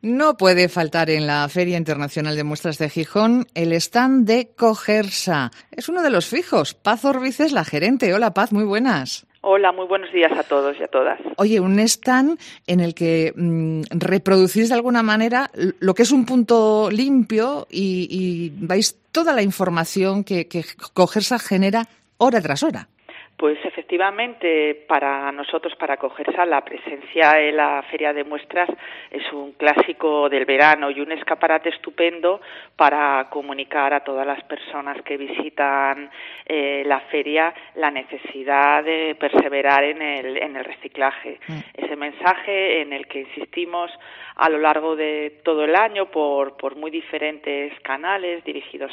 No puede faltar en la Feria Internacional de Muestras de Gijón el stand de Cogersa. Es uno de los fijos. Paz Orbiz es la gerente. Hola, Paz, muy buenas. Hola, muy buenos días a todos y a todas. Oye, un stand en el que reproducís de alguna manera lo que es un punto limpio y vais toda la información que Cogersa genera hora tras hora. Pues efectivamente, para nosotros, para Cogersa, la presencia en la Feria de Muestras es un clásico del verano y un escaparate estupendo para comunicar a todas las personas que visitan la feria la necesidad de perseverar en el reciclaje. Ese mensaje en el que insistimos a lo largo de todo el año por muy diferentes canales dirigidos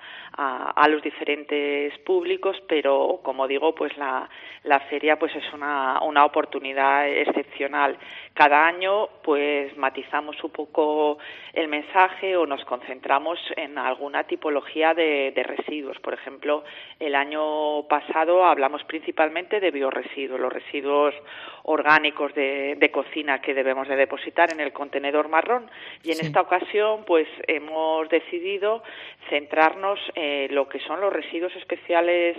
a los diferentes públicos, pero como digo, pues la feria pues es una oportunidad excepcional. Cada año pues matizamos un poco el mensaje o nos concentramos en alguna tipología de residuos. Por ejemplo, el año pasado hablamos principalmente de biorresiduos, los residuos orgánicos de cocina que debemos de depositar en el contenedor marrón, y en esta ocasión pues hemos decidido centrarnos en lo que son los residuos especiales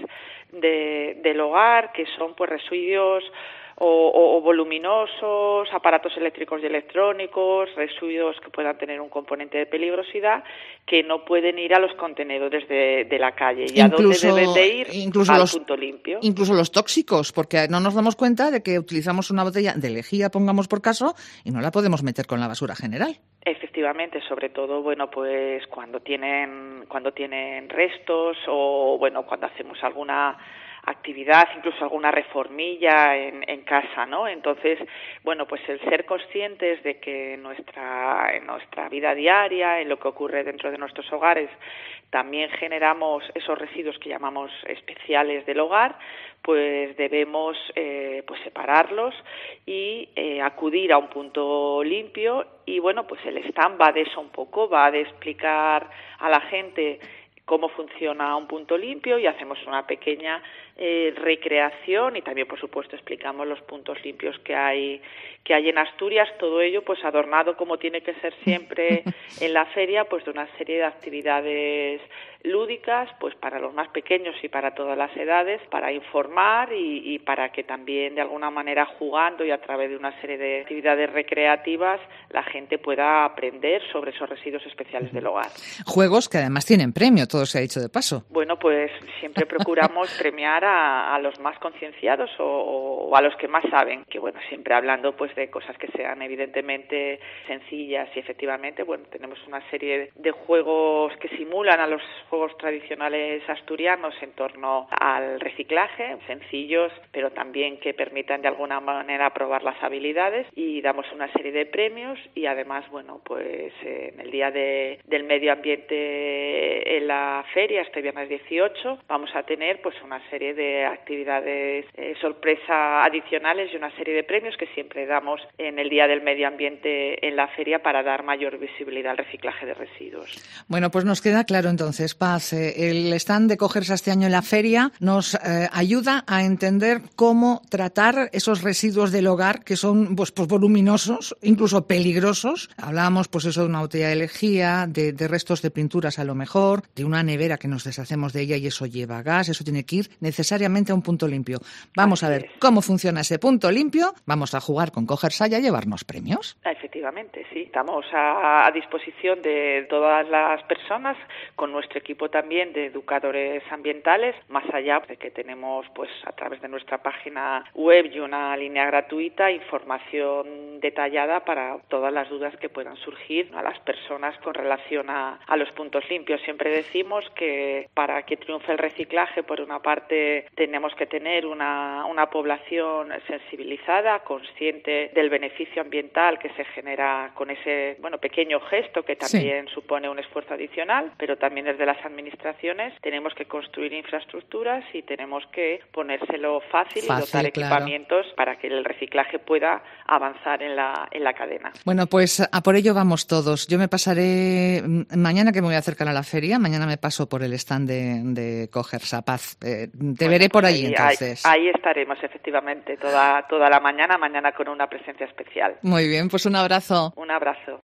del hogar, que son pues residuos o voluminosos, aparatos eléctricos y electrónicos, residuos que puedan tener un componente de peligrosidad, que no pueden ir a los contenedores de la calle. ¿Y a dónde deben de ir? Al punto limpio. Incluso los tóxicos, porque no nos damos cuenta de que utilizamos una botella de lejía, pongamos por caso, y no la podemos meter con la basura general. Efectivamente, sobre todo, bueno, pues cuando tienen restos o, bueno, cuando hacemos alguna actividad, incluso alguna reformilla en casa, ¿no? Entonces, bueno, pues el ser conscientes de que en nuestra vida diaria, en lo que ocurre dentro de nuestros hogares, también generamos esos residuos que llamamos especiales del hogar, pues debemos pues separarlos y acudir a un punto limpio. Y bueno, pues el stand va de eso un poco, va de explicar a la gente cómo funciona un punto limpio, y hacemos una pequeña recreación, y también por supuesto explicamos los puntos limpios que hay en Asturias, todo ello pues adornado como tiene que ser siempre en la feria, pues de una serie de actividades lúdicas, pues para los más pequeños y para todas las edades, para informar y para que también de alguna manera, jugando y a través de una serie de actividades recreativas, la gente pueda aprender sobre esos residuos especiales del hogar. Juegos que además tienen premio, todo se ha dicho de paso. Bueno, pues siempre procuramos premiar a los más concienciados o a los que más saben, que bueno, siempre hablando pues de cosas que sean evidentemente sencillas, y efectivamente, bueno, tenemos una serie de juegos que simulan a los juegos tradicionales asturianos en torno al reciclaje, sencillos, pero también que permitan de alguna manera probar las habilidades, y damos una serie de premios. Y además, bueno, pues en el Día del Medio Ambiente en la feria, este viernes 18, vamos a tener pues una serie de actividades sorpresa adicionales y una serie de premios que siempre damos en el Día del Medio Ambiente en la feria para dar mayor visibilidad al reciclaje de residuos. Bueno, pues nos queda claro entonces, Paz, el stand de Cogersa este año en la feria nos ayuda a entender cómo tratar esos residuos del hogar que son pues voluminosos, incluso peligrosos. Hablábamos pues eso de una botella de lejía, de restos de pinturas a lo mejor, de una nevera que nos deshacemos de ella y eso lleva gas, eso tiene que ir necesariamente a un punto limpio. Vamos a ver cómo funciona ese punto limpio, vamos a jugar con Cogersa y a llevarnos premios. Efectivamente, sí, estamos a disposición de todas las personas, con nuestro equipo también de educadores ambientales, más allá de que tenemos pues a través de nuestra página web y una línea gratuita información detallada para todas las dudas que puedan surgir a las personas con relación a los puntos limpios. Siempre decimos que para que triunfe el reciclaje, por una parte tenemos que tener una población sensibilizada, consciente del beneficio ambiental que se genera con ese pequeño gesto que también supone un esfuerzo adicional, pero también desde las administraciones tenemos que construir infraestructuras y tenemos que ponérselo fácil y dotar equipamientos para que el reciclaje pueda avanzar en la cadena. Bueno, pues a por ello vamos todos. Yo me pasaré mañana, que me voy a acercar a la feria, mañana me paso por el stand de Cogersa. Paz. Te veré por allí entonces. Ahí estaremos efectivamente toda la mañana con una presencia especial. Muy bien, pues un abrazo. Un abrazo.